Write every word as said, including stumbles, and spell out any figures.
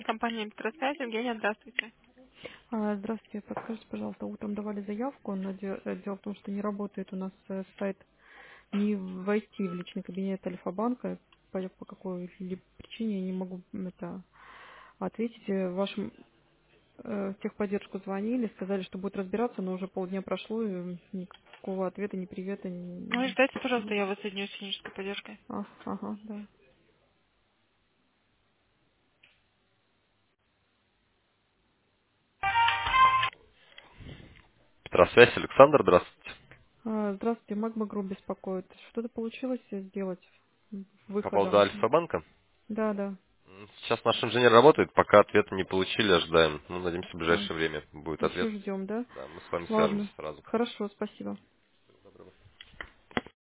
компания «Электросвязь». Евгения, здравствуйте. А, Здравствуйте, подскажите, пожалуйста, утром давали заявку, но де- э, дело в том, что не работает у нас э, сайт, не войти в личный кабинет Альфа-банка, по, по какой-либо причине я не могу м, это ответить. Э, В вашем э, в техподдержку звонили, сказали, что будут разбираться, но уже полдня прошло, и никакого ответа, ни привета, Ну, ни ждайте, пожалуйста, ничего. я вас соединю с технической поддержкой. А, ага, да. Петросвязь, Александр, здравствуйте. А, Здравствуйте, Магма Групп беспокоит. Что-то получилось сделать По поводу выходом? Альфа-банка. Да, да. М, Сейчас наш инженер работает, пока ответа не получили, ожидаем. Ну, надеемся, в А, ближайшее время будет ответ. еще ждем, да? Да, мы с вами свяжемся Ладно. сразу. Хорошо, спасибо.